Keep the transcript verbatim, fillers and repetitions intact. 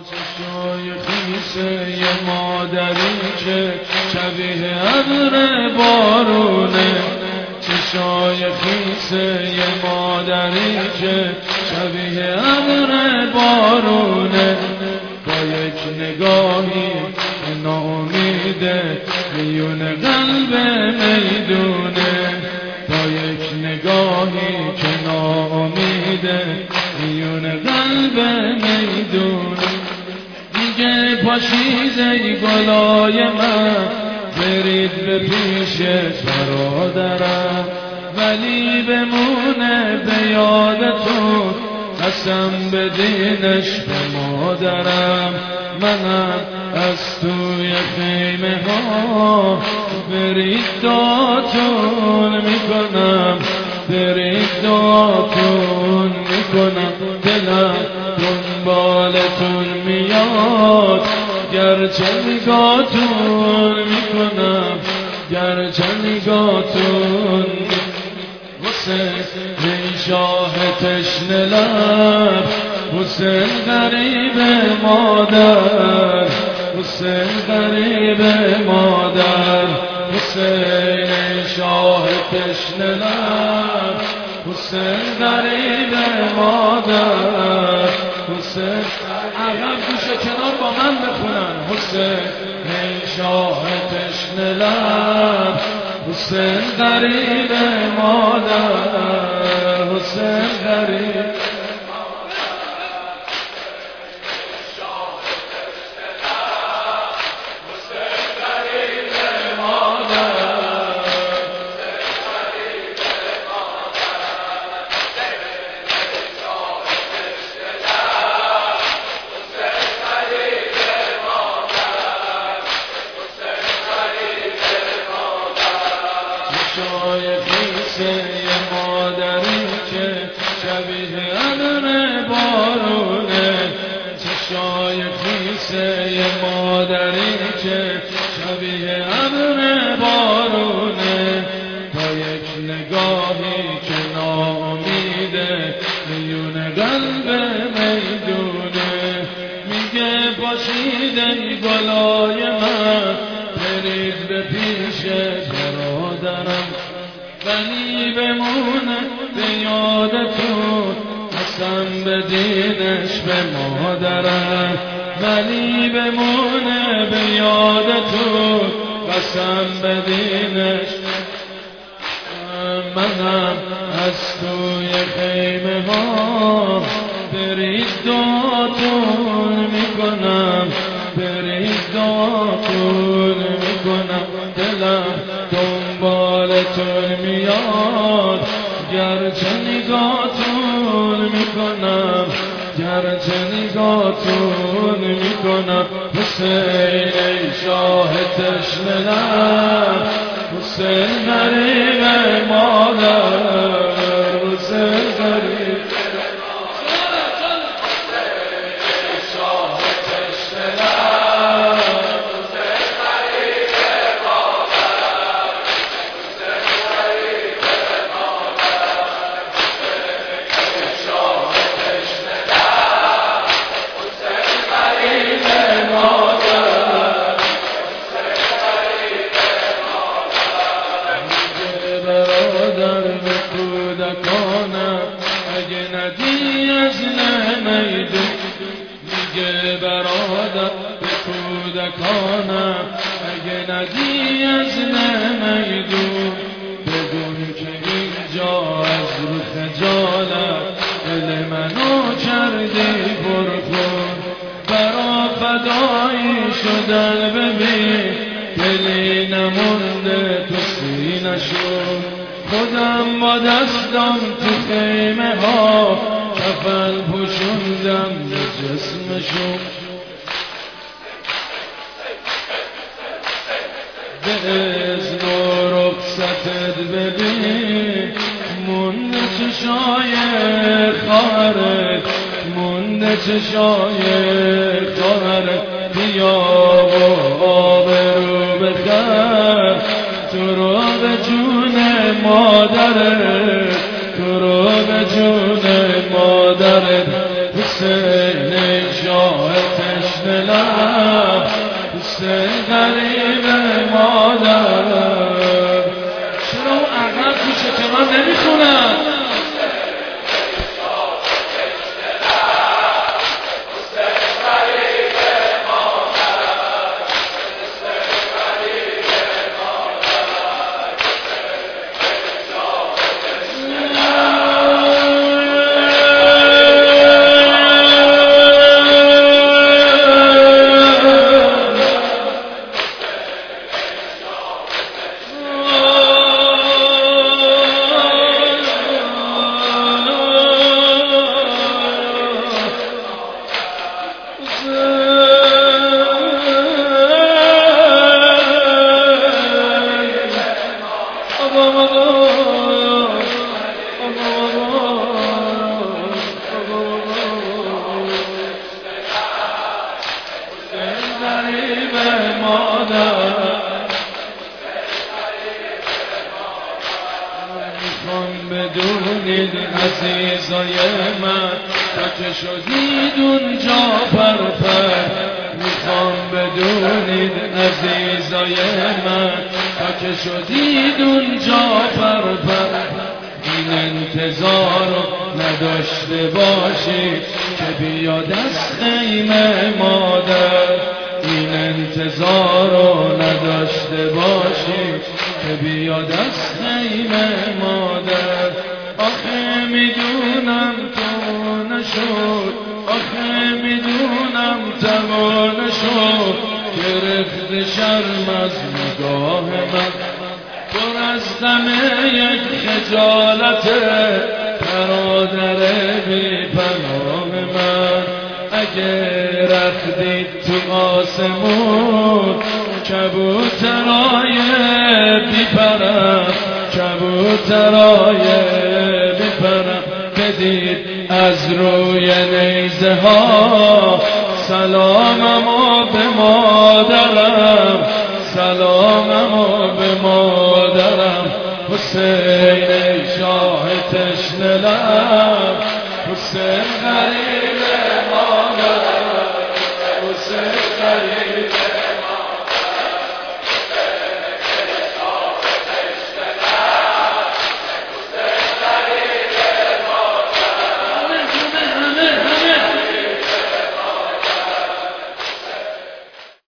چشای خیسه یه مادری که شبیه ابر بارونه، چشای خیسه یه مادری که شبیه ابر بارونه، با یک نگاهی ناامیده میون قلب میدونه، با یک نگاهی که ناامیده میون قلب میدونه. میگه پاشیده گلای من برید به پیش برادرم، ولی بمونه به یادتون قسم بدینش به مادرم. منم از توی خیمه ها برید داتون میکنم، برید داتون میکنم، دلم دنبالتون میاد گرچه نگاتون میکنم، گرچه نگاتون حسین ای شاه تشنه لب، حسین غریب مادر، حسین غریب مادر، حسین ای شاه تشنه لب، حسین غریب مادر، حسین عقب گوشه کنار با من بخونن. حسین ای شاه تشنه لب، حسین غریب مادر، حسین غریب یه مادری که شبیه ابر بارونه، چشای خیسه یه مادری که شبیه ابر بارونه، با یک نگاهی که ناامیده میون قلب میدونه. میگه پاشیده گلای من برید به پیش برادرم، ولی بمونه به یادتون قسم بدینش به مادرم، ولی بمونه به یادتون قسم بدینش. منم از توی خیمه ها برید داتون میکنم، برید داتون میکنم، دلم دنبالتون میاد گرچه نگاتون میکنم، گرچه نگاتون میکنم. حسین ای شاه تشنه لب، حسین غریب مادر، حسین غریب اگه ندی از نمیدون. میگه برادر به کودکانم اگه ندی از نمیدون، بدون که اینجا از رو خجالت دل منو کردی پرخون، برا فدایی شدن ببین دلی نمونده تو سینه‌شون. خودم با دستم تو خیمه ها کفن پوشوندم به جسمشون، به اذن و رخصتت ببین مونده چشای خواهرت، مونده چشای خواهرت، بیا و آبرو بخر تو رو به جون مادرت، تو رو به جون مادرت. حسین شاه تشنه لب حسین غریب مادرم. چرا اون عقل توشه که من نمیخونم؟ بدونید عزیزای من تا که شدید اونجا پرپر. میخوام بدونید عزیزای من تا که شدید اونجا پرپر. این انتظار رو نداشته باشید که بیاد از خیمه مادر. این انتظار رو نداشته باشید که بیاد از خیمه مادر. آخه میدونم تو نشد، آخه میدونم تمام نشد. گرفت شرم از نگاه من، پر از غم یک خجالت برادر بی پناه من. اگه رفتید تو آسمون کبوترای بیپرم، کبوترای بیپرم. بدید از روی نیزه ها سلاممو به مادرم، سلاممو به مادرم. حسین ای شاه تشنه لب حسین غریب